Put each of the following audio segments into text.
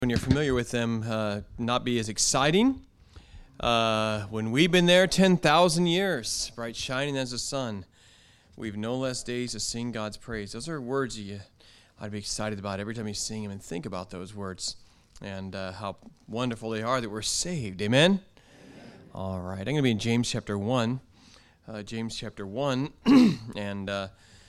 when you're familiar with them, not be as exciting. When we've been there 10,000 years, bright shining as the sun, we've no less days to sing God's praise. Those are words that you ought to be excited about every time you sing them and think about those words and how wonderful they are that we're saved. Amen? All right. I'm going to be in James chapter 1. James chapter 1. And I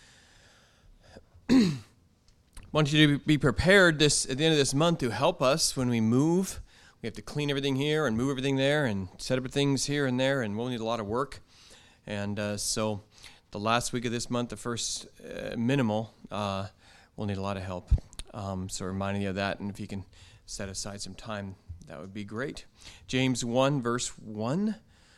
want you to be prepared at the end of this month to help us when we move. We have to clean everything here and move everything there and set up things here and there, and we'll need a lot of work. And so the last week of this month, the first minimal, we'll need a lot of help. So reminding you of that, and if you can set aside some time, that would be great. James 1, verse 1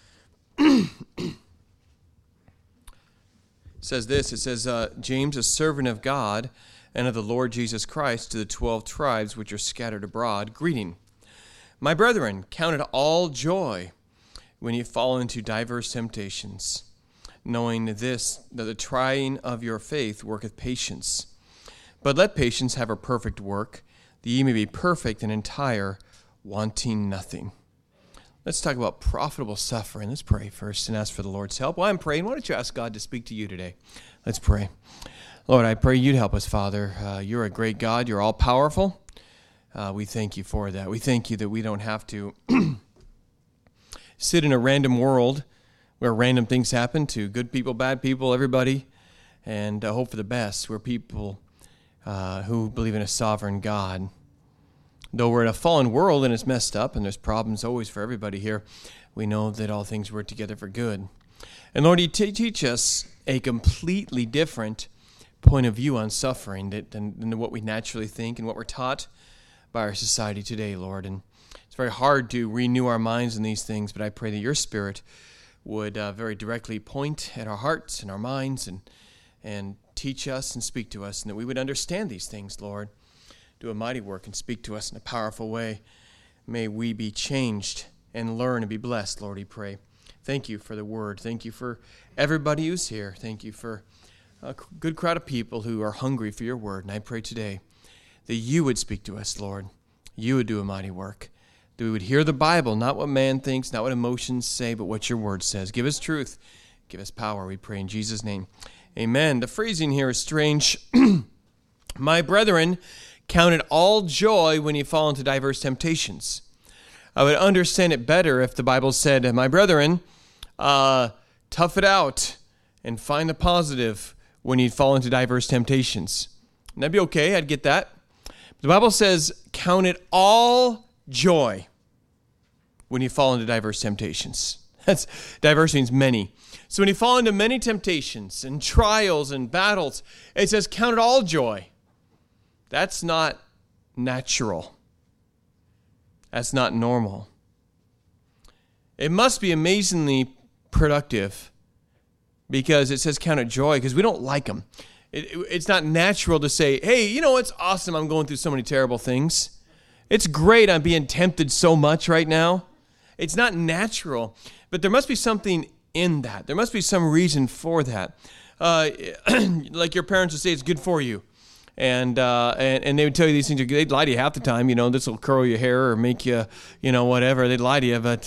says this. It says, James, a servant of God and of the Lord Jesus Christ, to the 12 tribes which are scattered abroad, greeting. My brethren, count it all joy when you fall into diverse temptations, knowing this, that the trying of your faith worketh patience. But let patience have her perfect work, that ye may be perfect and entire, wanting nothing. Let's talk about profitable suffering. Let's pray first and ask for the Lord's help. While I'm praying, why don't you ask God to speak to you today? Let's pray. Lord, I pray you'd help us, Father. You're a great God. You're all-powerful. We thank you for that. We thank you that we don't have to sit in a random world where random things happen to good people, bad people, everybody, and hope for the best. We're people who believe in a sovereign God. Though we're in a fallen world and it's messed up and there's problems always for everybody here, we know that all things work together for good. And Lord, you teach us a completely different point of view on suffering than what we naturally think and what we're taught by our society today, Lord. And it's very hard to renew our minds in these things, but I pray that your Spirit would very directly point at our hearts and our minds and teach us and speak to us, and that we would understand these things, Lord. Do a mighty work and speak to us in a powerful way. May we be changed and learn and be blessed, Lord, we pray. Thank you for the word. Thank you for everybody who's here. Thank you for a good crowd of people who are hungry for your word. And I pray today that you would speak to us, Lord. You would do a mighty work. That we would hear the Bible, not what man thinks, not what emotions say, but what your word says. Give us truth. Give us power, we pray in Jesus' name. Amen. The phrasing here is strange. My brethren, count it all joy when you fall into diverse temptations. I would understand it better if the Bible said, my brethren, tough it out and find the positive when you fall into diverse temptations. And that'd be okay. I'd get that. The Bible says, count it all joy when you fall into diverse temptations. That's diverse means many. So when you fall into many temptations and trials and battles, it says, count it all joy. That's not natural. That's not normal. It must be amazingly productive because it says count it joy, because we don't like them. It's not natural to say, hey, you know, it's awesome I'm going through so many terrible things. It's great I'm being tempted so much right now. It's not natural, but there must be something in that. There must be some reason for that. Like your parents would say, it's good for you. And they would tell you these things. They'd lie to you half the time. You know, this will curl your hair or make you, whatever. They'd lie to you, but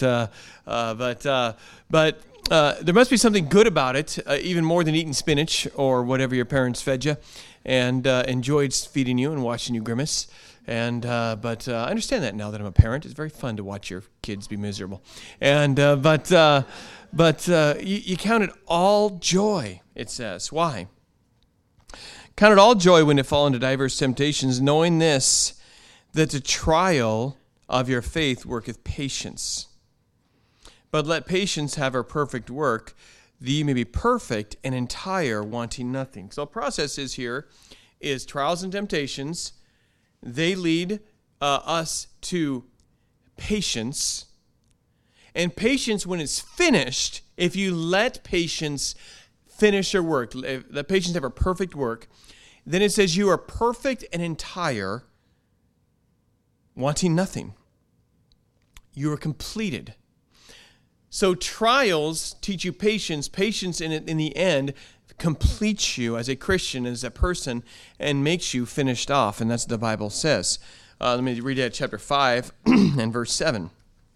there must be something good about it, even more than eating spinach or whatever your parents fed you, and enjoyed feeding you and watching you grimace. But I understand that now that I'm a parent. It's very fun to watch your kids be miserable. But you count it all joy. It says, why? Count it all joy when you fall into diverse temptations, knowing this, that the trial of your faith worketh patience. But let patience have her perfect work, that ye may be perfect and entire, wanting nothing. So the process is trials and temptations. They lead us to patience. And patience, when it's finished, if you let patience finish her work, let patience have her perfect work, then it says you are perfect and entire, wanting nothing. You are completed. So trials teach you patience. Patience in the end completes you as a Christian, as a person, and makes you finished off. And that's what the Bible says. Let me read it, chapter 5 and verse 7.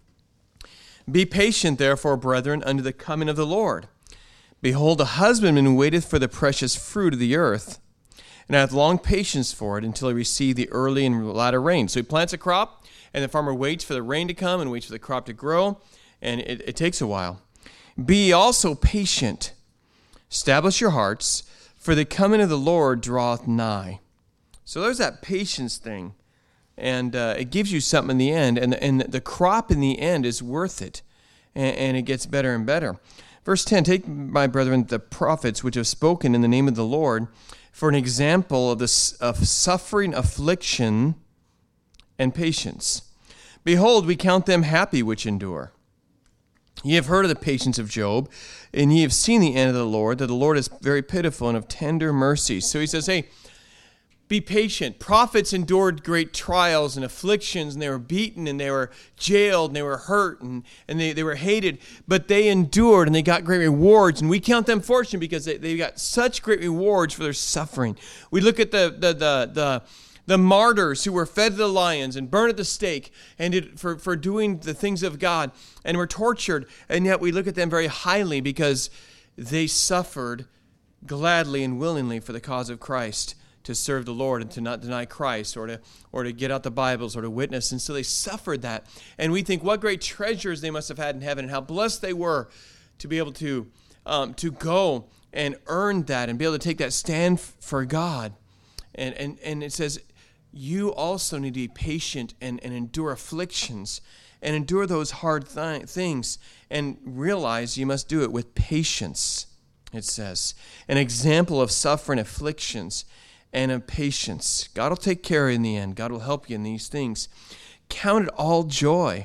Be patient, therefore, brethren, unto the coming of the Lord. Behold, a husbandman waiteth for the precious fruit of the earth, and hath long patience for it until he receive the early and latter rain. So he plants a crop, and the farmer waits for the rain to come and waits for the crop to grow, and it takes a while. Be ye also patient. Establish your hearts, for the coming of the Lord draweth nigh. So there's that patience thing, and it gives you something in the end, and the crop in the end is worth it, and it gets better and better. Verse 10, take, my brethren, the prophets which have spoken in the name of the Lord for an example of suffering, affliction, and patience. Behold, we count them happy which endure. Ye have heard of the patience of Job, and ye have seen the end of the Lord, that the Lord is very pitiful and of tender mercy. So he says, hey, be patient. Prophets endured great trials and afflictions, and they were beaten, and they were jailed, and they were hurt, and they were hated. But they endured, and they got great rewards. And we count them fortunate because they got such great rewards for their suffering. We look at the martyrs who were fed to the lions and burned at the stake and for doing the things of God and were tortured. And yet we look at them very highly because they suffered gladly and willingly for the cause of Christ, to serve the Lord and to not deny Christ or to get out the Bibles or to witness. And so they suffered that. And we think what great treasures they must have had in heaven and how blessed they were to be able to go and earn that and be able to take that stand for God. And it says, you also need to be patient and endure afflictions and endure those hard things and realize you must do it with patience, it says. An example of suffering, afflictions, and of patience. God will take care of you in the end. God will help you in these things. Count it all joy.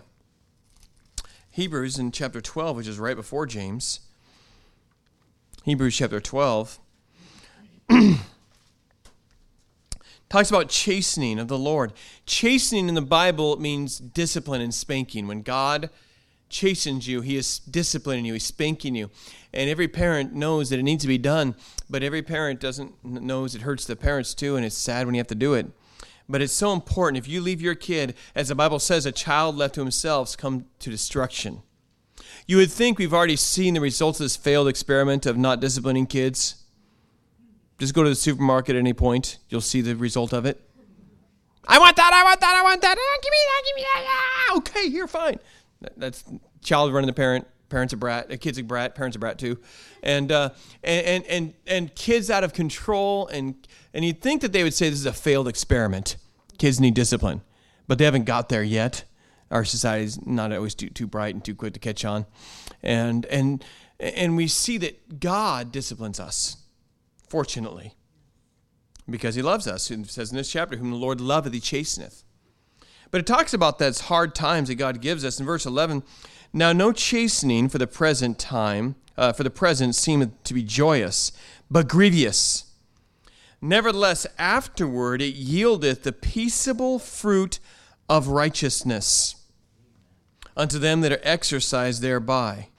Hebrews in chapter 12, which is right before James. Hebrews chapter 12 talks about chastening of the Lord. Chastening in the Bible means discipline and spanking. When God chastens you, he is disciplining you, he's spanking you. And every parent knows that it needs to be done, but every parent knows it hurts the parents too, and it's sad when you have to do it. But it's so important. If you leave your kid, as the Bible says, a child left to himself come to destruction. You would think we've already seen the results of this failed experiment of not disciplining kids. Just go to the supermarket at any point, you'll see the result of it. I want that. Give me that. Okay, you're fine. That's child running the parent. Parents a brat. A kid's a brat. Parents a brat too, and kids out of control. And you'd think that they would say this is a failed experiment. Kids need discipline, but they haven't got there yet. Our society's not always too bright and too quick to catch on, and we see that God disciplines us, fortunately, because he loves us. It says in this chapter, whom the Lord loveth, he chasteneth. But it talks about those hard times that God gives us. In verse 11, now no chastening for the present seemeth to be joyous, but grievous. Nevertheless, afterward it yieldeth the peaceable fruit of righteousness unto them that are exercised thereby.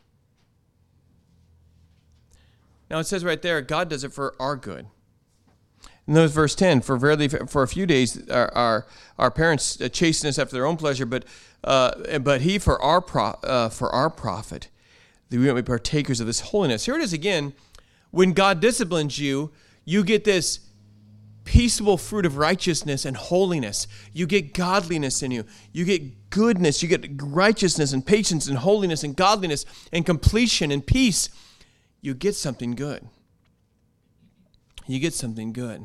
Now it says right there, God does it for our good. And notice verse 10, for verily for a few days our parents chasten us after their own pleasure, but he for our profit, that we might be partakers of this holiness. Here it is again. When God disciplines you, you get this peaceable fruit of righteousness and holiness. You get godliness in you. You get goodness. You get righteousness and patience and holiness and godliness and completion and peace. You get something good. You get something good.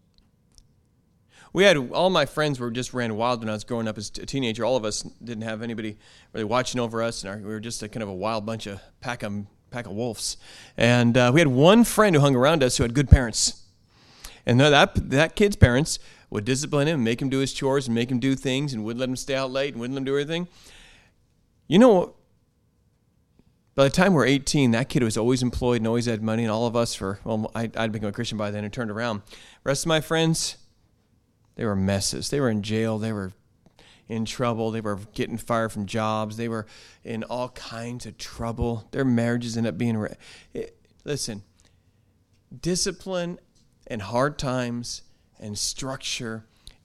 All my friends just ran wild when I was growing up as a teenager. All of us didn't have anybody really watching over us, and we were just a kind of a wild bunch of pack of wolves. And we had one friend who hung around us who had good parents. And that kid's parents would discipline him, make him do his chores, and make him do things, and wouldn't let him stay out late, and wouldn't let him do everything. You know, by the time we're 18, that kid was always employed and always had money, and all of us I'd become a Christian by then and turned around. The rest of my friends, they were messes. They were in jail. They were in trouble. They were getting fired from jobs. They were in all kinds of trouble. Their marriages ended up being... Listen, discipline and hard times and structure and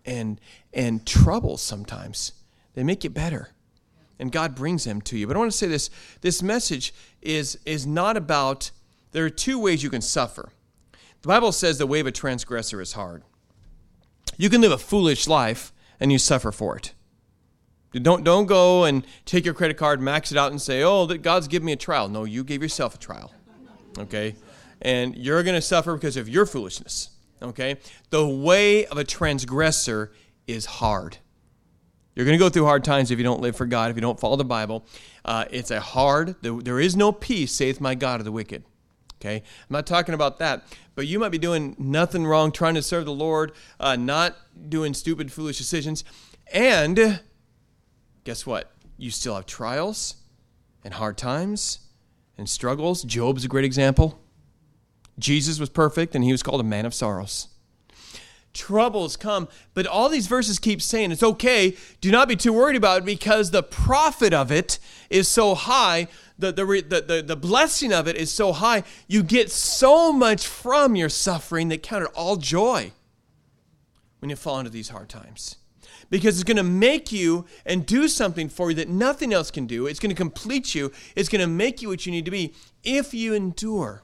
and troubles sometimes, they make you better. And God brings them to you. But I want to say this message is not about, there are two ways you can suffer. The Bible says the way of a transgressor is hard. You can live a foolish life and you suffer for it. Don't go and take your credit card, max it out and say, oh, God's given me a trial. No, you gave yourself a trial, okay? And you're going to suffer because of your foolishness, okay? The way of a transgressor is hard. You're going to go through hard times if you don't live for God, if you don't follow the Bible. It's a hard, there is no peace, saith my God, of the wicked. Okay? I'm not talking about that. But you might be doing nothing wrong, trying to serve the Lord, not doing stupid, foolish decisions. And guess what? You still have trials and hard times and struggles. Job's a great example. Jesus was perfect, and he was called a man of sorrows. Troubles come, but all these verses keep saying it's okay. Do not be too worried about it because the profit of it is so high. The blessing of it is so high. You get so much from your suffering that count it all joy when you fall into these hard times. Because it's going to make you and do something for you that nothing else can do. It's going to complete you. It's going to make you what you need to be if you endure.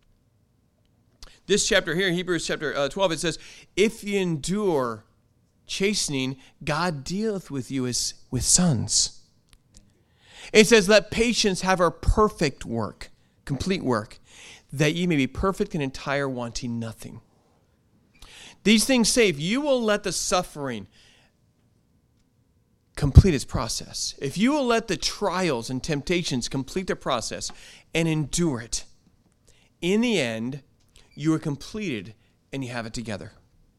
This chapter here, Hebrews chapter 12, it says, if you endure chastening, God dealeth with you as with sons. It says, let patience have her perfect work, complete work, that ye may be perfect and entire, wanting nothing. These things say, if you will let the suffering complete its process, if you will let the trials and temptations complete their process and endure it, in the end, you are completed and you have it together.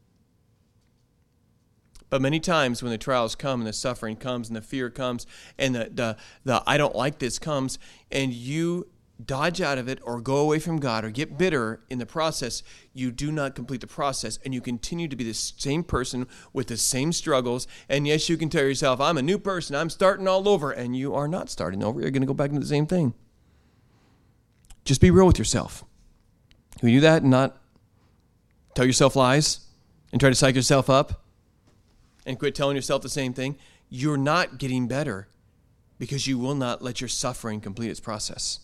But many times when the trials come and the suffering comes and the fear comes and the I don't like this comes and you dodge out of it or go away from God or get bitter in the process, you do not complete the process and you continue to be the same person with the same struggles. And yes, you can tell yourself, I'm a new person, I'm starting all over, and you are not starting over. You're going to go back into the same thing. Just be real with yourself. Can you do that and not tell yourself lies and try to psych yourself up and quit telling yourself the same thing? You're not getting better because you will not let your suffering complete its process.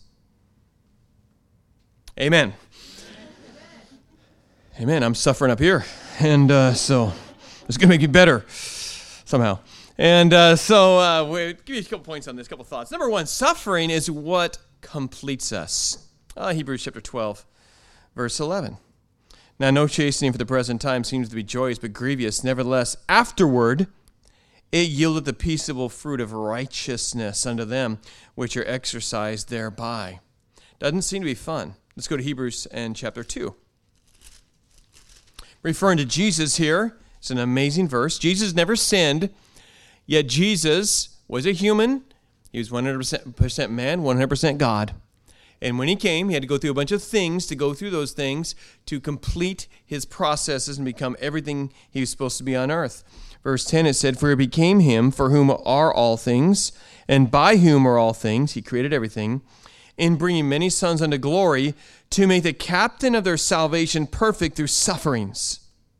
Amen. Amen. I'm suffering up here. And so it's going to make you better somehow. And we'll give you a couple points on this, a couple thoughts. Number one, suffering is what completes us. Hebrews chapter 12. Verse 11. Now no chastening for the present time seems to be joyous, but grievous. Nevertheless, afterward it yieldeth the peaceable fruit of righteousness unto them which are exercised thereby. Doesn't seem to be fun. Let's go to Hebrews and chapter 2. Referring to Jesus here, it's an amazing verse. Jesus never sinned, yet Jesus was a human. He was 100% man, 100% God. And when he came, he had to go through a bunch of things to go through those things to complete his processes and become everything he was supposed to be on earth. Verse 10, it said, for he became him for whom are all things, and by whom are all things. He created everything, in bringing many sons unto glory, to make the captain of their salvation perfect through sufferings.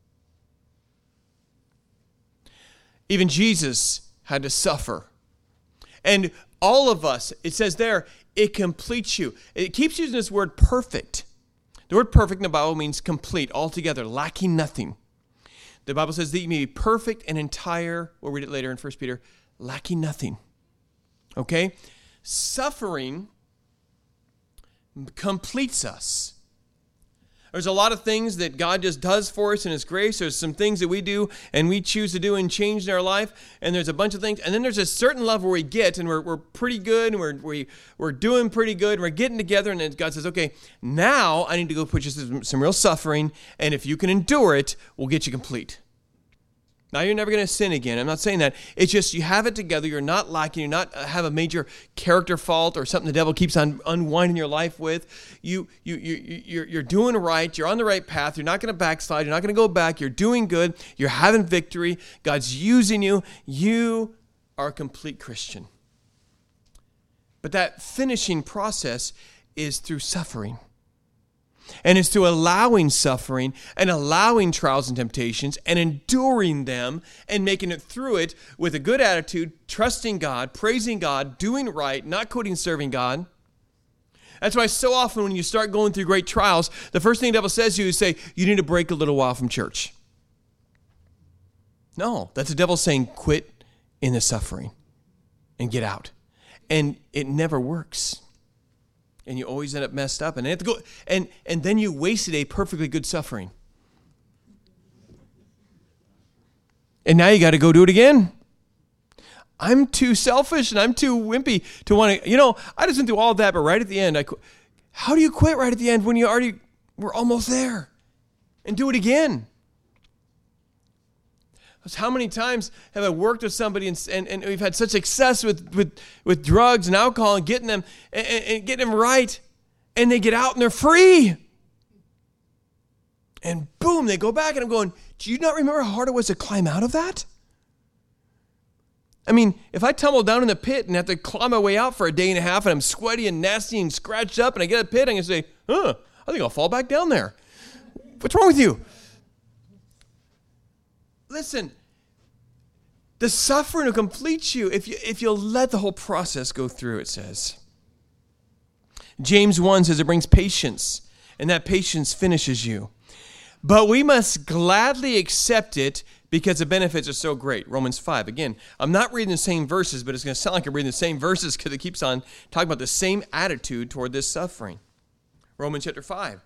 Even Jesus had to suffer. And all of us, it says there, it completes you. It keeps using this word perfect. The word perfect in the Bible means complete, altogether, lacking nothing. The Bible says that you may be perfect and entire. We'll read it later in 1 Peter, lacking nothing. Okay? Suffering completes us. There's a lot of things that God just does for us in His grace. There's some things that we do and we choose to do and change in our life. And there's a bunch of things. And then there's a certain level where we get and we're pretty good and we're doing pretty good. And we're getting together and then God says, okay, now I need to go put you through some real suffering. And if you can endure it, we'll get you complete. Now, you're never going to sin again. I'm not saying that. It's just you have it together. You're not lacking. You're not have a major character fault or something the devil keeps on unwinding your life with. You're doing right. You're on the right path. You're not going to backslide. You're not going to go back. You're doing good. You're having victory. God's using you. You are a complete Christian. But that finishing process is through suffering. And it's through allowing suffering and allowing trials and temptations and enduring them and making it through it with a good attitude, trusting God, praising God, doing right, not quitting serving God. That's why so often when you start going through great trials, the first thing the devil says to you is say, you need to break a little while from church. No, that's the devil saying, quit in the suffering and get out. And it never works. And you always end up messed up. And, you have to go, and then you wasted a perfectly good suffering. And now you got to go do it again. I'm too selfish and I'm too wimpy to want to, I just went through all of that, but right at the end, how do you quit right at the end when you already were almost there? And do it again. How many times have I worked with somebody and we've had such success with drugs and alcohol and getting them and getting them right, and they get out and they're free. And boom, they go back, and I'm going, do you not remember how hard it was to climb out of that? I mean, if I tumble down in the pit and have to claw my way out for a day and a half and I'm sweaty and nasty and scratched up and I get a pit, I'm going to say, I think I'll fall back down there. What's wrong with you? Listen, the suffering will complete you if you'll let the whole process go through, it says. James 1 says it brings patience, and that patience finishes you. But we must gladly accept it because the benefits are so great. Romans 5. Again, I'm not reading the same verses, but it's going to sound like I'm reading the same verses because it keeps on talking about the same attitude toward this suffering. Romans chapter 5.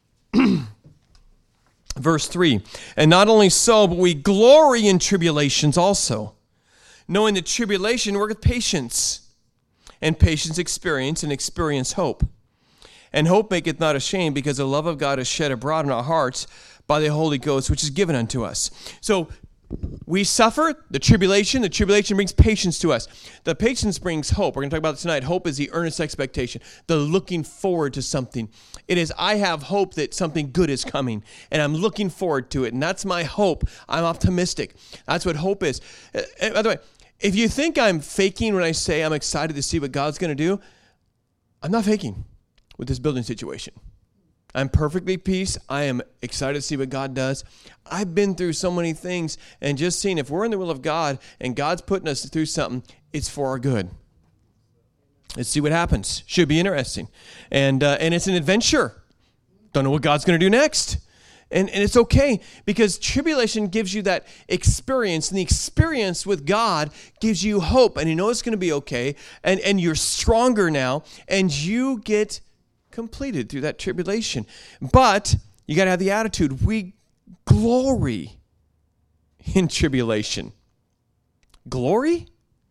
Verse 3, and not only so, but we glory in tribulations also, knowing that tribulation worketh patience, and patience experience, and experience hope. And hope maketh not ashamed, because the love of God is shed abroad in our hearts by the Holy Ghost, which is given unto us. So we suffer the tribulation. The tribulation brings patience to us. The patience brings hope. We're going to talk about it tonight. Hope is the earnest expectation, the looking forward to something. It is, I have hope that something good is coming, and I'm looking forward to it, and that's my hope. I'm optimistic. That's what hope is. And by the way, if you think I'm faking when I say I'm excited to see what God's going to do, I'm not faking with this building situation. I'm perfectly at peace. I am excited to see what God does. I've been through so many things, and just seeing if we're in the will of God and God's putting us through something, it's for our good. Let's see what happens. Should be interesting. And it's an adventure. Don't know what God's going to do next. And it's okay, because tribulation gives you that experience, and the experience with God gives you hope, and you know it's going to be okay, and you're stronger now, and you get completed through that tribulation. But you got to have the attitude, we glory in tribulation. Glory?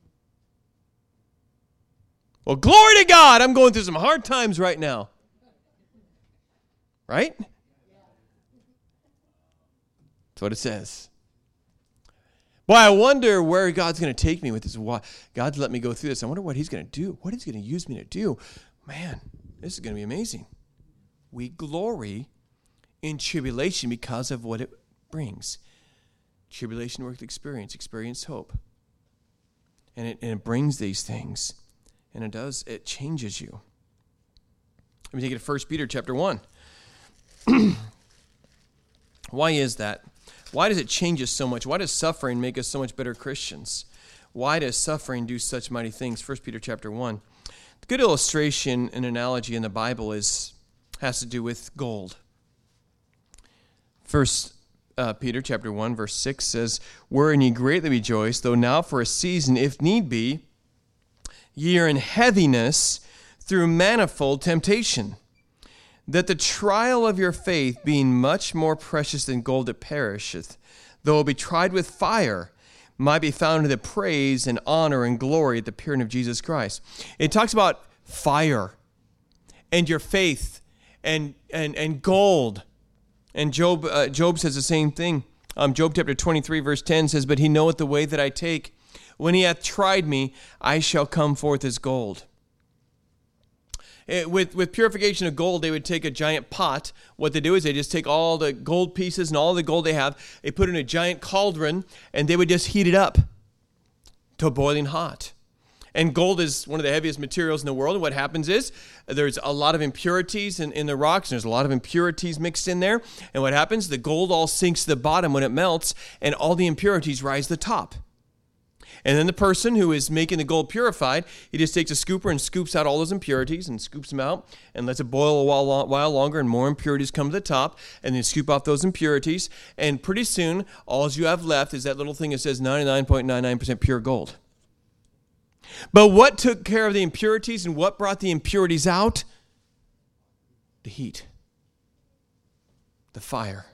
Well, glory to God. I'm going through some hard times right now. Right? That's what it says. Boy, I wonder where God's going to take me with this. God's let me go through this. I wonder what he's going to do. What he's going to use me to do. Man, this is going to be amazing. We glory in tribulation because of what it brings. Tribulation worth experience, experience hope. And it brings these things. And it changes you. Let me take it to 1 Peter chapter 1. Why is that? Why does it change us so much? Why does suffering make us so much better Christians? Why does suffering do such mighty things? 1 Peter chapter 1. The good illustration and analogy in the Bible has to do with gold. 1 Peter chapter 1, verse 6 says, wherein ye greatly rejoice, though now for a season, if need be, ye are in heaviness through manifold temptation, that the trial of your faith, being much more precious than gold that perisheth, though it be tried with fire, might be found in the praise and honor and glory at the appearing of Jesus Christ. It talks about fire and your faith and gold. And Job says the same thing. Job chapter 23, verse 10 says, but he knoweth the way that I take. When he hath tried me, I shall come forth as gold. With purification of gold, they would take a giant pot. What they do is they just take all the gold pieces and all the gold they have, they put it in a giant cauldron, and they would just heat it up to boiling hot. And gold is one of the heaviest materials in the world. And what happens is there's a lot of impurities in the rocks. And there's a lot of impurities mixed in there. And what happens? The gold all sinks to the bottom when it melts, and all the impurities rise to the top. And then the person who is making the gold purified, he just takes a scooper and scoops out all those impurities and scoops them out and lets it boil a while longer, and more impurities come to the top, and then scoop off those impurities. And pretty soon, all you have left is that little thing that says 99.99% pure gold. But what took care of the impurities and what brought the impurities out? The heat. The fire.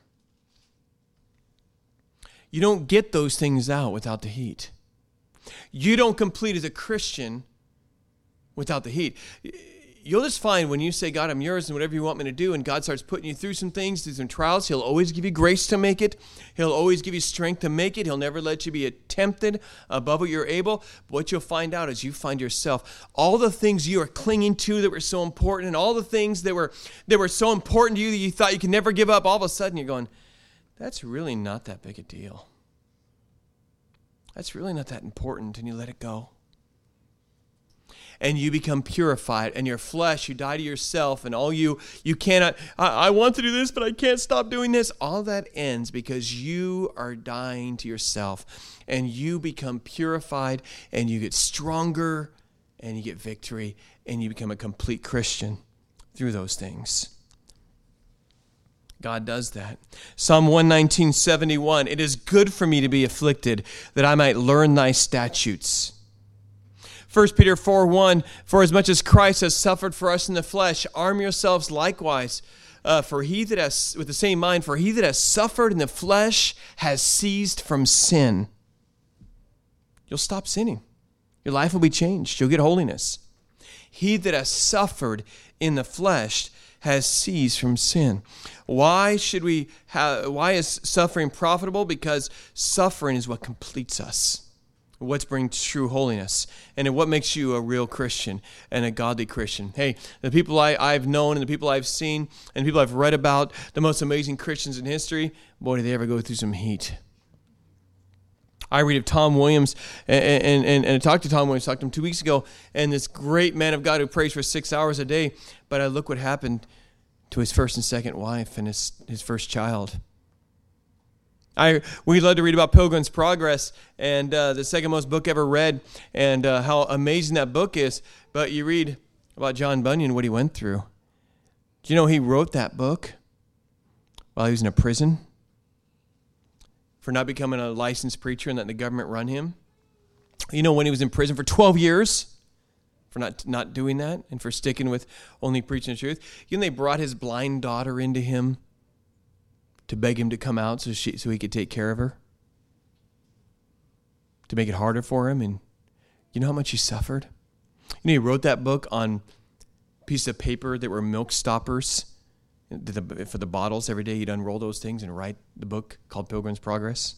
You don't get those things out without the heat. You don't complete as a Christian without the heat. You'll just find when you say, God, I'm yours and whatever you want me to do, and God starts putting you through some things, through some trials, He'll always give you grace to make it. He'll always give you strength to make it. He'll never let you be tempted above what you're able. But what you'll find out is you find yourself, all the things you are clinging to that were so important, and all the things that were so important to you that you thought you could never give up, all of a sudden you're going, that's really not that big a deal. That's really not that important, and you let it go. And you become purified, and your flesh, you die to yourself, and all you cannot, I want to do this, but I can't stop doing this. All that ends because you are dying to yourself, and you become purified, and you get stronger, and you get victory, and you become a complete Christian through those things. God does that. Psalm 119:71, it is good for me to be afflicted, that I might learn thy statutes. 1 Peter 4:1, for as much as Christ has suffered for us in the flesh, arm yourselves likewise, for he that has, with the same mind, for he that has suffered in the flesh has ceased from sin. You'll stop sinning. Your life will be changed. You'll get holiness. He that has suffered in the flesh has ceased from sin. Why is suffering profitable? Because suffering is what completes us, what brings true holiness, and what makes you a real Christian and a godly Christian. Hey, the people I've known and the people I've seen and the people I've read about, the most amazing Christians in history, boy, do they ever go through some heat. I read of Tom Williams, and I talked to Tom Williams, talked to him 2 weeks ago, and this great man of God who prays for 6 hours a day, but I look what happened to his first and second wife and his first child. We love to read about Pilgrim's Progress, and the second most book ever read, and how amazing that book is, but you read about John Bunyan, what he went through. Do you know he wrote that book while he was in a prison? For not becoming a licensed preacher and letting the government run him. You know, when he was in prison for 12 years for not doing that and for sticking with only preaching the truth. You know, they brought his blind daughter into him to beg him to come out so he could take care of her, to make it harder for him. And you know how much he suffered? You know, he wrote that book on a piece of paper that were milk stoppers. For the bottles every day, he'd unroll those things and write the book called Pilgrim's Progress.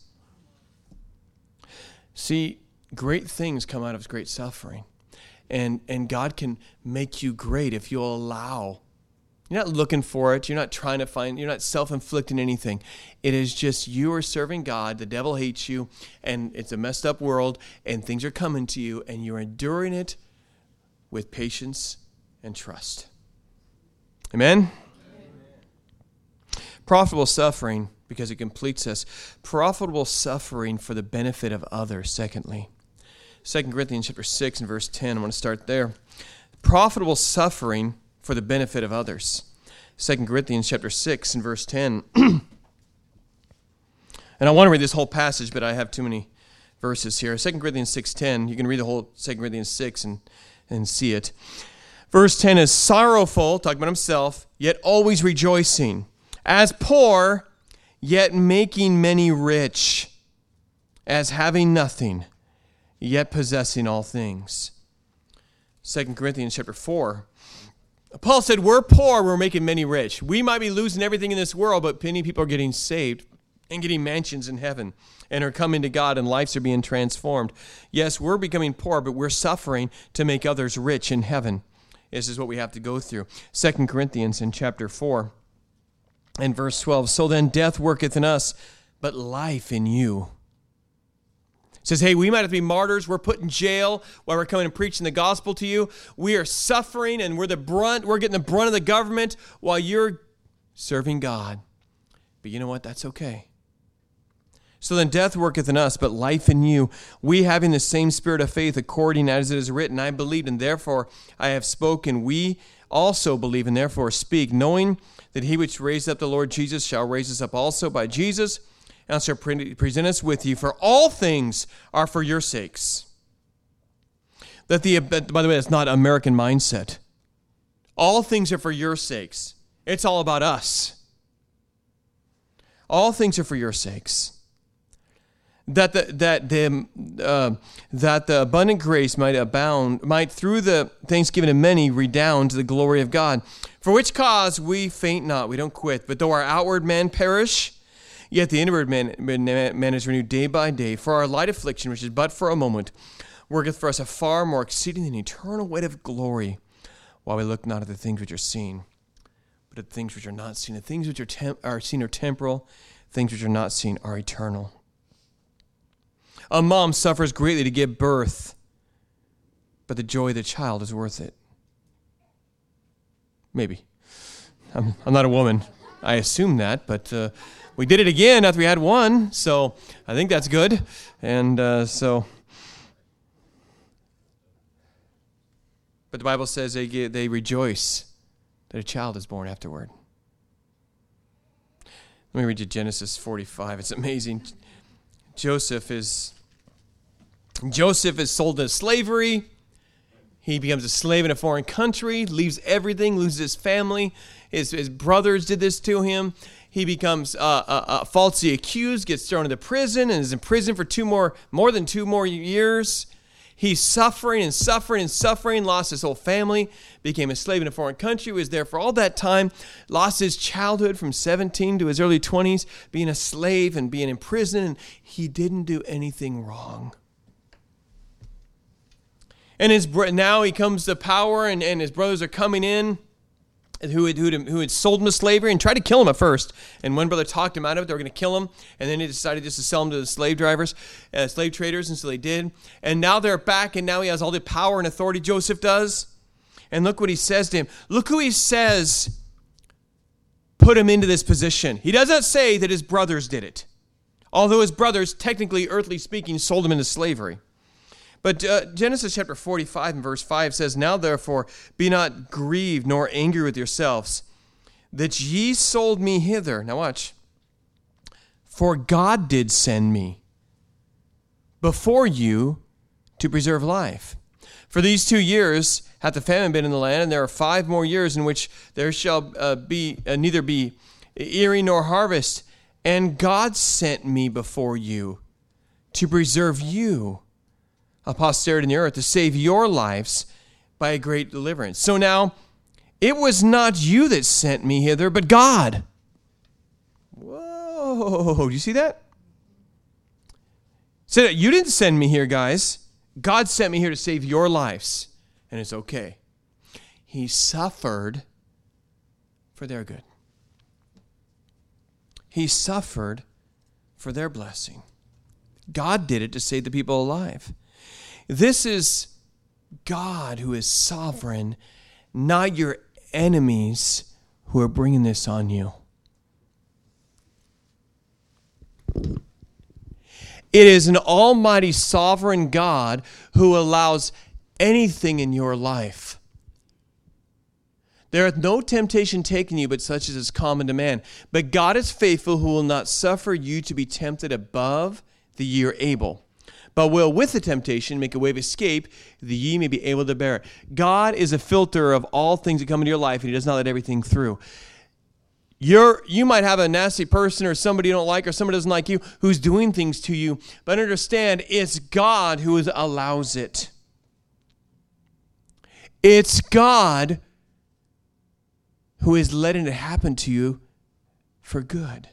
See, great things come out of great suffering. And God can make you great if you'll allow. You're not looking for it. You're not trying to find, you're not self-inflicting anything. It is just you are serving God. The devil hates you, and it's a messed up world, and things are coming to you, and you're enduring it with patience and trust. Amen? Profitable suffering, because it completes us. Profitable suffering for the benefit of others, secondly. 2 Corinthians chapter 6 and verse 10, I want to start there. Profitable suffering for the benefit of others. 2 Corinthians chapter 6 and verse 10. And I want to read this whole passage, but I have too many verses here. 2 Corinthians 6:10, you can read the whole 2 Corinthians 6 and see it. Verse 10 is sorrowful, talking about himself, yet always rejoicing. As poor, yet making many rich. As having nothing, yet possessing all things. 2 Corinthians chapter 4. Paul said, we're poor, we're making many rich. We might be losing everything in this world, but many people are getting saved and getting mansions in heaven and are coming to God, and lives are being transformed. Yes, we're becoming poor, but we're suffering to make others rich in heaven. This is what we have to go through. 2 Corinthians in chapter 4. And verse 12, so then death worketh in us, but life in you. Says, hey, we might have to be martyrs. We're put in jail while we're coming and preaching the gospel to you. We are suffering and we're getting the brunt of the government while you're serving God. But you know what? That's okay. So then death worketh in us, but life in you. We having the same spirit of faith, according as it is written, I believed, and therefore I have spoken. We also believe, and therefore speak, knowing that he which raised up the Lord Jesus shall raise us up also by Jesus, and shall present us with you. For all things are for your sakes. By the way, that's not American mindset. All things are for your sakes. It's all about us. All things are for your sakes. That the abundant grace might abound, might through the thanksgiving of many redound to the glory of God. For which cause we faint not, we don't quit. But though our outward man perish, yet the inward man is renewed day by day. For our light affliction, which is but for a moment, worketh for us a far more exceeding and eternal weight of glory, while we look not at the things which are seen, but at the things which are not seen. The things which are seen are temporal, things which are not seen are eternal. A mom suffers greatly to give birth, but the joy of the child is worth it. Maybe. I'm not a woman. I assume that, but we did it again after we had one, so I think that's good. And but the Bible says they rejoice that a child is born afterward. Let me read you Genesis 45. It's amazing. Joseph is sold into slavery. He becomes a slave in a foreign country, leaves everything, loses his family. His brothers did this to him. He becomes falsely accused, gets thrown into prison, and is in prison for more than 2 more years. He's suffering and suffering and suffering, lost his whole family, became a slave in a foreign country, was there for all that time, lost his childhood from 17 to his early 20s, being a slave and being in prison, and he didn't do anything wrong. And now he comes to power, and his brothers are coming in, who had sold him to slavery and tried to kill him at first. And one brother talked him out of it. They were going to kill him. And then he decided just to sell him to the slave traders. And so they did. And now they're back, and now he has all the power and authority, Joseph does. And look what he says to him. Look who he says put him into this position. He does not say that his brothers did it. Although his brothers, technically, earthly speaking, sold him into slavery. But Genesis chapter 45 and verse 5 says, Now therefore be not grieved nor angry with yourselves, that ye sold me hither. Now watch. For God did send me before you to preserve life. For these 2 years hath the famine been in the land, and there are 5 more years in which there shall be neither be earing nor harvest. And God sent me before you to preserve you, a posterity in the earth, to save your lives by a great deliverance. So now, it was not you that sent me hither, but God. Whoa, do you see that? So you didn't send me here, guys. God sent me here to save your lives, and it's okay. He suffered for their good. He suffered for their blessing. God did it to save the people alive. This is God who is sovereign, not your enemies who are bringing this on you. It is an almighty sovereign God who allows anything in your life. There hath no temptation taken you, but such as is common to man. But God is faithful, who will not suffer you to be tempted above that ye are able, but will with the temptation make a way of escape, that ye may be able to bear it. God is a filter of all things that come into your life, and he does not let everything through. You might have a nasty person or somebody you don't like or somebody doesn't like you who's doing things to you, but understand it's God who allows it. It's God who is letting it happen to you for good.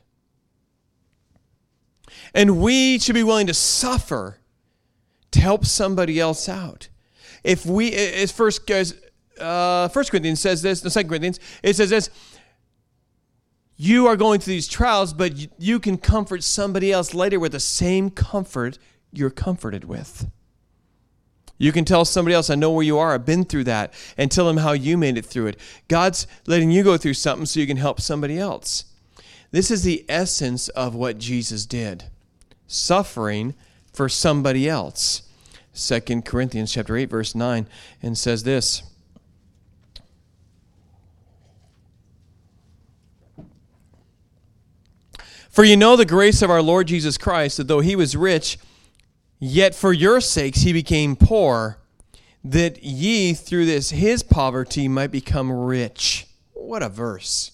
And we should be willing to suffer to help somebody else out. If we, as 1 Corinthians says this, the 2 Corinthians, it says this, you are going through these trials, but you can comfort somebody else later with the same comfort you're comforted with. You can tell somebody else, I know where you are, I've been through that, and tell them how you made it through it. God's letting you go through something so you can help somebody else. This is the essence of what Jesus did. Suffering for somebody else. 2 Corinthians chapter 8, verse 9, and says this. For you know the grace of our Lord Jesus Christ, that though he was rich, yet for your sakes he became poor, that ye through his poverty might become rich. What a verse.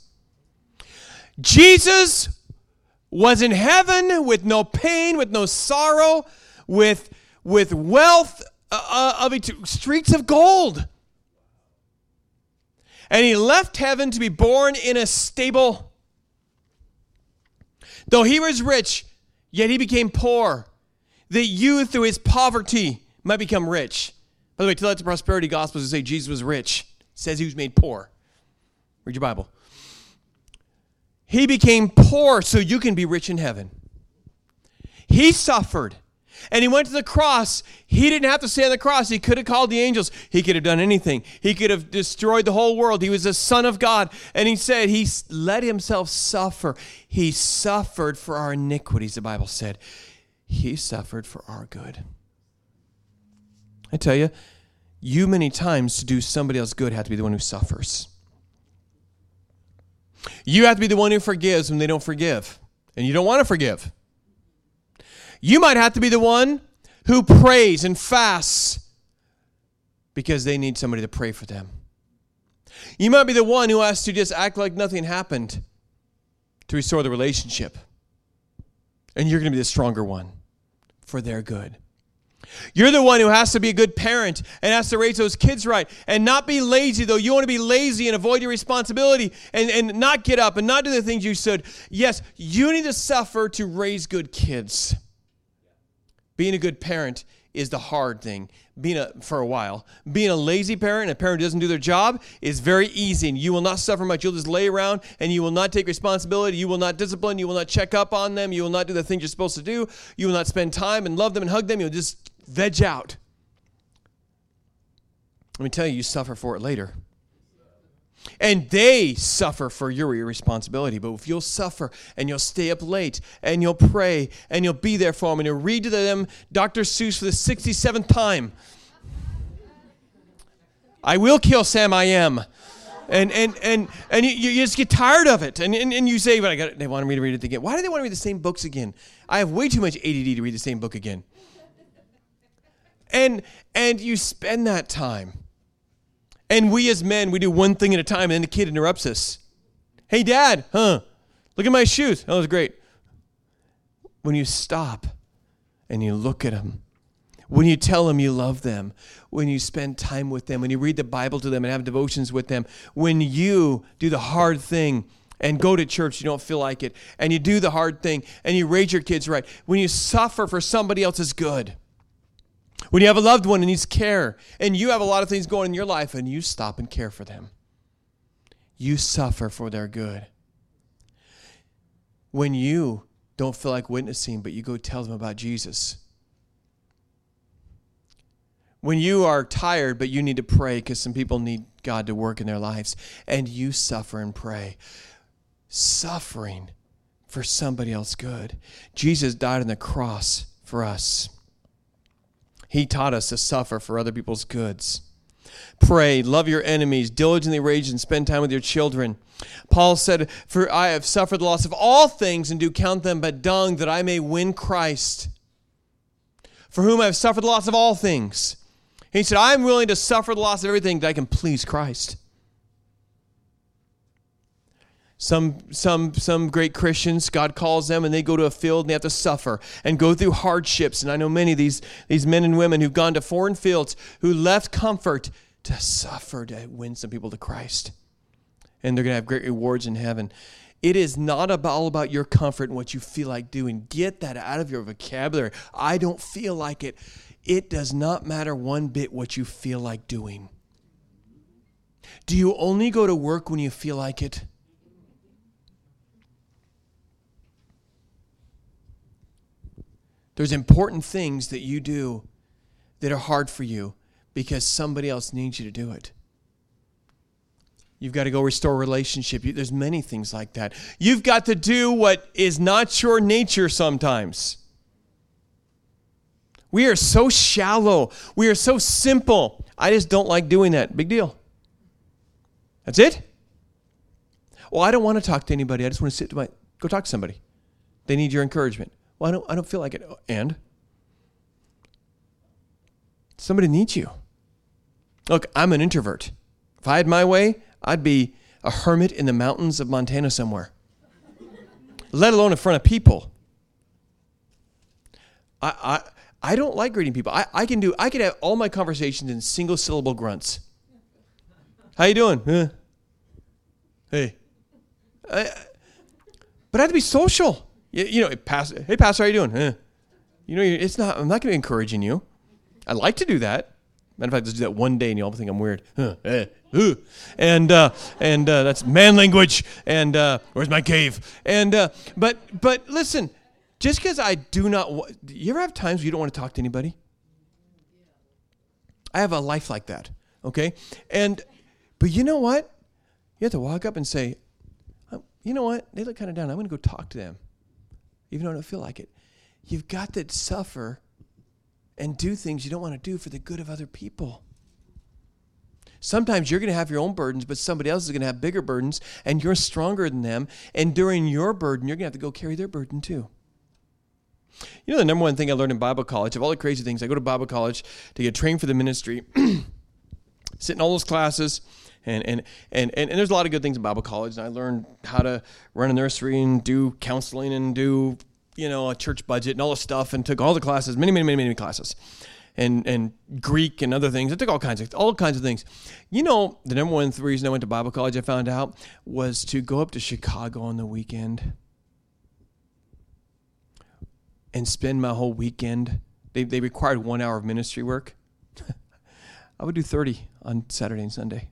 Jesus was in heaven with no pain, with no sorrow, with wealth of streets of gold. And he left heaven to be born in a stable. Though he was rich, yet he became poor, that you through his poverty might become rich. By the way, tell that to prosperity gospels who say Jesus was rich. It says he was made poor. Read your Bible. He became poor so you can be rich in heaven. He suffered. And he went to the cross. He didn't have to stay on the cross. He could have called the angels. He could have done anything. He could have destroyed the whole world. He was the Son of God. And he said he let himself suffer. He suffered for our iniquities, the Bible said. He suffered for our good. I tell you, you many times to do somebody else good have to be the one who suffers. You have to be the one who forgives when they don't forgive. And you don't want to forgive. You might have to be the one who prays and fasts because they need somebody to pray for them. You might be the one who has to just act like nothing happened to restore the relationship. And you're going to be the stronger one for their good. You're the one who has to be a good parent and has to raise those kids right and not be lazy, though. You want to be lazy and avoid your responsibility and not get up and not do the things you should. Yes, you need to suffer to raise good kids. Being a good parent is the hard thing. For a while. Being a lazy parent, a parent who doesn't do their job, is very easy. And you will not suffer much. You'll just lay around and you will not take responsibility. You will not discipline. You will not check up on them. You will not do the things you're supposed to do. You will not spend time and love them and hug them. You'll just veg out. Let me tell you, you suffer for it later. And they suffer for your irresponsibility. But if you'll suffer and you'll stay up late and you'll pray and you'll be there for them and you'll read to them Dr. Seuss for the 67th time. I will kill Sam I Am. And you just get tired of it. And you say, but they wanted me to read it again. Why do they want to read the same books again? I have way too much ADD to read the same book again. And you spend that time. And we as men, we do one thing at a time, and then the kid interrupts us. Hey, Dad, look at my shoes. Oh, that's great. When you stop and you look at them, when you tell them you love them, when you spend time with them, when you read the Bible to them and have devotions with them, when you do the hard thing and go to church, you don't feel like it, and you do the hard thing and you raise your kids right, when you suffer for somebody else's good, when you have a loved one and needs care, and you have a lot of things going in your life, and you stop and care for them. You suffer for their good. When you don't feel like witnessing, but you go tell them about Jesus. When you are tired, but you need to pray because some people need God to work in their lives, and you suffer and pray. Suffering for somebody else's good. Jesus died on the cross for us. He taught us to suffer for other people's goods. Pray, love your enemies, diligently rage and spend time with your children. Paul said, for I have suffered the loss of all things and do count them but dung that I may win Christ. For whom I have suffered the loss of all things. He said, I'm willing to suffer the loss of everything that I can please Christ. Some great Christians, God calls them and they go to a field and they have to suffer and go through hardships. And I know many of these men and women who've gone to foreign fields who left comfort to suffer to win some people to Christ. And they're going to have great rewards in heaven. It is not all about your comfort and what you feel like doing. Get that out of your vocabulary. I don't feel like it. It does not matter one bit what you feel like doing. Do you only go to work when you feel like it? There's important things that you do that are hard for you because somebody else needs you to do it. You've got to go restore a relationship. There's many things like that. You've got to do what is not your nature sometimes. We are so shallow. We are so simple. I just don't like doing that. Big deal. That's it? Well, I don't want to talk to anybody. I just want to go talk to somebody. They need your encouragement. Well, I don't feel like it. And? Somebody needs you. Look, I'm an introvert. If I had my way, I'd be a hermit in the mountains of Montana somewhere. Let alone in front of people. I don't like greeting people. I can have all my conversations in single syllable grunts. How you doing? Huh? Hey. But I have to be social. Hey, Pastor, how you doing? Huh? I'm not going to be encouraging you. I like to do that. Matter of fact, just do that one day and you'll think I'm weird. And that's man language. And where's my cave? And but listen, just because I do not, you ever have times where you don't want to talk to anybody? I have a life like that. Okay, but you know what? You have to walk up and say, you know what? They look kind of down. I'm going to go talk to them, even though I don't feel like it. You've got to suffer and do things you don't want to do for the good of other people. Sometimes you're going to have your own burdens, but somebody else is going to have bigger burdens, and you're stronger than them. And during your burden, you're going to have to go carry their burden too. You know, the number one thing I learned in Bible college, of all the crazy things, I go to Bible college to get trained for the ministry, sit in all those classes, and there's a lot of good things in Bible college. And I learned how to run a nursery and do counseling and do a church budget and all this stuff, and took all the classes, many classes, and Greek and other things. I took all kinds of things. The number one reason I went to Bible college, I found out, was to go up to Chicago on the weekend and spend my whole weekend. They required 1 hour of ministry work. I would do 30 on Saturday and Sunday.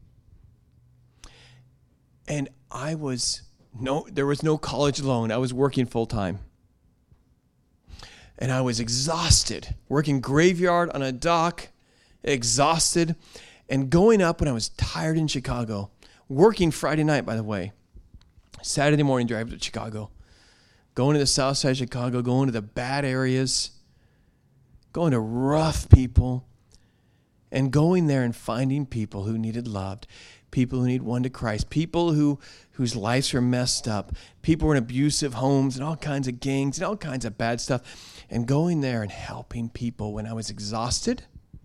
And there was no college loan. I was working full time. And I was exhausted, working graveyard on a dock, exhausted, and going up when I was tired in Chicago, working Friday night, by the way, Saturday morning drive to Chicago, going to the south side of Chicago, going to the bad areas, going to rough people, and going there and finding people who needed loved, people who need won to Christ, people whose lives are messed up, people who are in abusive homes and all kinds of gangs and all kinds of bad stuff, and going there and helping people when I was exhausted,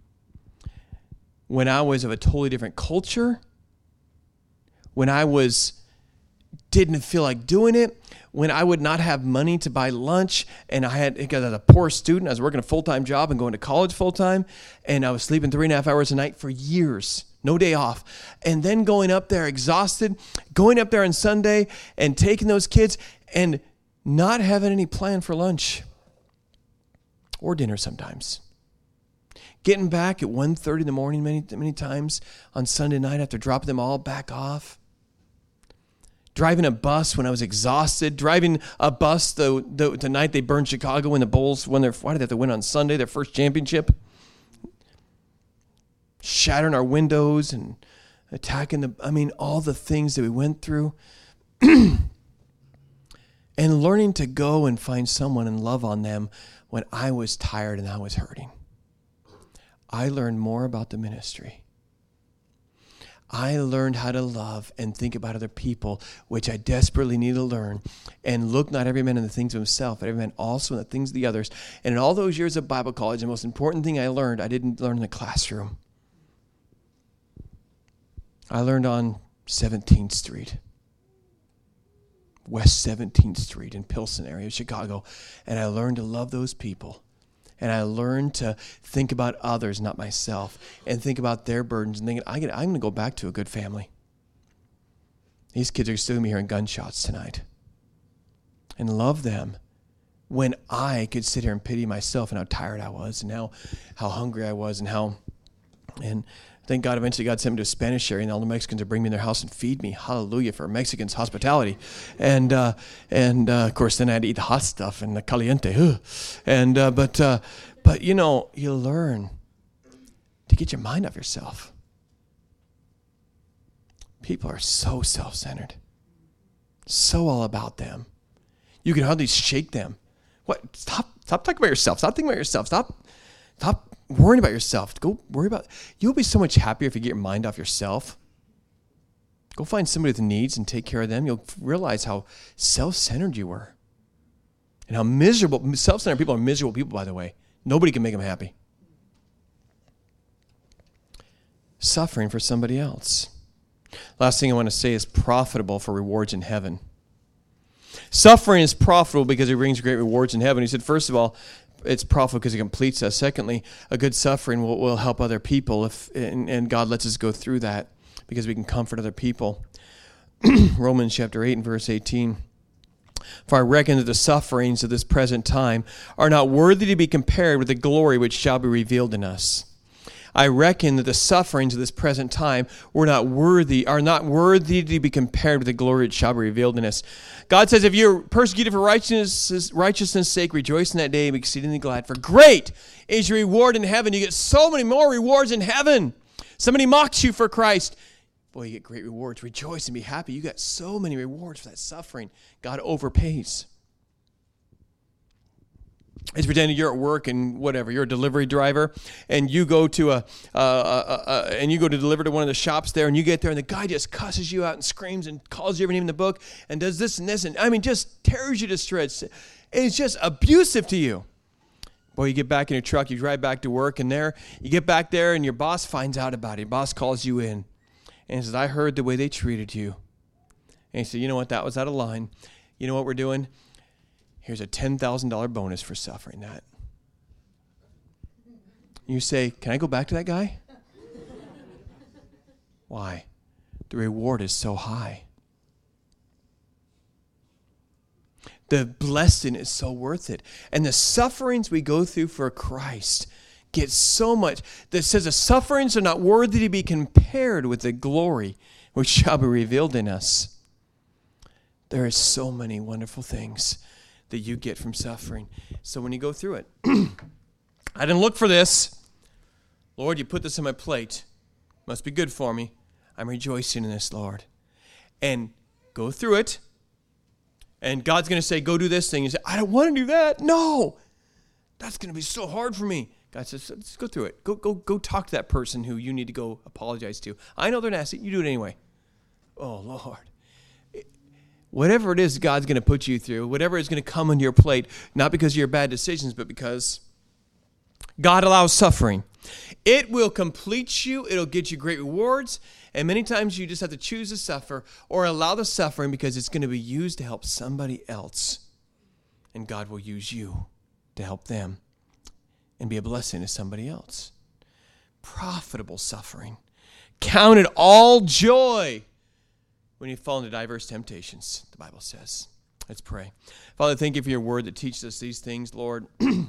when I was of a totally different culture, when I didn't feel like doing it, when I would not have money to buy lunch, and because I was a poor student, I was working a full-time job and going to college full-time, and I was sleeping 3.5 hours a night for years, no day off, and then going up there exhausted, going up there on Sunday and taking those kids and not having any plan for lunch or dinner sometimes. Getting back at 1:30 in the morning many times on Sunday night after dropping them all back off. Driving a bus when I was exhausted. Driving a bus the night they burned Chicago when the Bulls why did they have to win on Sunday, their first championship? Shattering our windows and attacking all the things that we went through. And learning to go and find someone and love on them when I was tired and I was hurting. I learned more about the ministry. I learned how to love and think about other people, which I desperately need to learn. And look not every man in the things of himself, but every man also in the things of the others. And in all those years of Bible college, the most important thing I learned, I didn't learn in the classroom. I learned on 17th Street. West 17th Street in Pilsen area of Chicago. And I learned to love those people. And I learned to think about others, not myself, and think about their burdens and thinking, I'm going to go back to a good family. These kids are still going to be hearing gunshots tonight. And love them when I could sit here and pity myself and how tired I was and how hungry I was and Thank God eventually God sent me to a Spanish area, and all the Mexicans would bring me in their house and feed me. Hallelujah for Mexicans' hospitality. And of course, then I had to eat the hot stuff and the caliente. But you know, you learn to get your mind off yourself. People are so self-centered, so all about them. You can hardly shake them. What? Stop talking about yourself. Stop thinking about yourself. Stop worrying about yourself. Go worry about. You'll be so much happier if you get your mind off yourself. Go find somebody with needs and take care of them. You'll realize how self-centered you were, and how miserable. Self-centered people are miserable people, by the way. Nobody can make them happy. Suffering for somebody else. Last thing I want to say is profitable for rewards in heaven. Suffering is profitable because it brings great rewards in heaven. He said, first of all, it's profitable because it completes us. Secondly, a good suffering will help other people, and God lets us go through that because we can comfort other people. Romans chapter 8 and verse 18. For I reckon that the sufferings of this present time are not worthy to be compared with the glory which shall be revealed in us. I reckon that the sufferings of this present time are not worthy to be compared with the glory that shall be revealed in us. God says, if you're persecuted for righteousness' sake, rejoice in that day and be exceedingly glad. For great is your reward in heaven. You get so many more rewards in heaven. Somebody mocks you for Christ. Boy, you get great rewards. Rejoice and be happy. You got so many rewards for that suffering. God overpays. It's pretending you're at work and whatever. You're a delivery driver, and you go to deliver to one of the shops there, and you get there, and the guy just cusses you out and screams and calls you every name in the book and does this and this, and just tears you to shreds. It's just abusive to you. Boy, you get back in your truck, you drive back to work, and you get back there, and your boss finds out about it. Your boss calls you in, and he says, "I heard the way they treated you." And he said, "You know what? That was out of line. You know what we're doing? Here's a $10,000 bonus for suffering that." You say, "Can I go back to that guy?" Why? The reward is so high. The blessing is so worth it. And the sufferings we go through for Christ get so much. That says the sufferings are not worthy to be compared with the glory which shall be revealed in us. There are so many wonderful things that you get from suffering. So when you go through it, I didn't look for this. Lord, you put this on my plate. Must be good for me. I'm rejoicing in this, Lord. And go through it. And God's going to say, go do this thing. You say, I don't want to do that. No, that's going to be so hard for me. God says, let's go through it. Go talk to that person who you need to go apologize to. I know they're nasty. You do it anyway. Oh, Lord. Whatever it is God's going to put you through, whatever is going to come on your plate, not because of your bad decisions, but because God allows suffering. It will complete you. It'll get you great rewards. And many times you just have to choose to suffer or allow the suffering because it's going to be used to help somebody else. And God will use you to help them and be a blessing to somebody else. Profitable suffering. Count it all joy when you fall into diverse temptations, the Bible says. Let's pray. Father, thank you for your word that teaches us these things, Lord.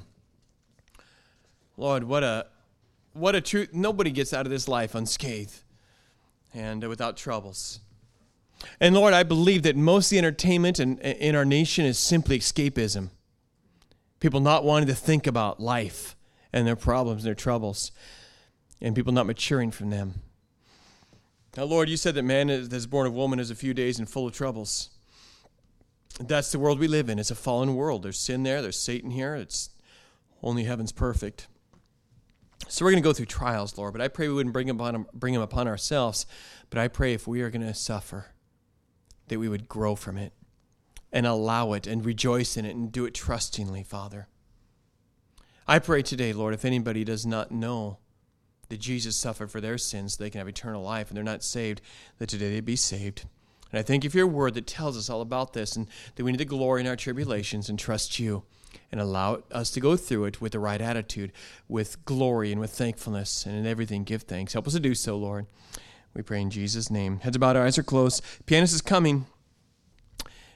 Lord, what a truth. Nobody gets out of this life unscathed and without troubles. And Lord, I believe that most of the entertainment in our nation is simply escapism. People not wanting to think about life and their problems and their troubles, and people not maturing from them. Now, Lord, you said that man that's born of woman is a few days and full of troubles. That's the world we live in. It's a fallen world. There's sin there. There's Satan here. It's only heaven's perfect. So we're going to go through trials, Lord, but I pray we wouldn't bring them upon ourselves. But I pray if we are going to suffer, that we would grow from it and allow it and rejoice in it and do it trustingly, Father. I pray today, Lord, if anybody does not know that Jesus suffered for their sins so they can have eternal life and they're not saved, that today they be saved. And I thank you for your word that tells us all about this and that we need to glory in our tribulations and trust you and allow us to go through it with the right attitude, with glory and with thankfulness, and in everything give thanks. Help us to do so, Lord. We pray in Jesus' name. Heads bowed, our eyes are closed. Pianist is coming.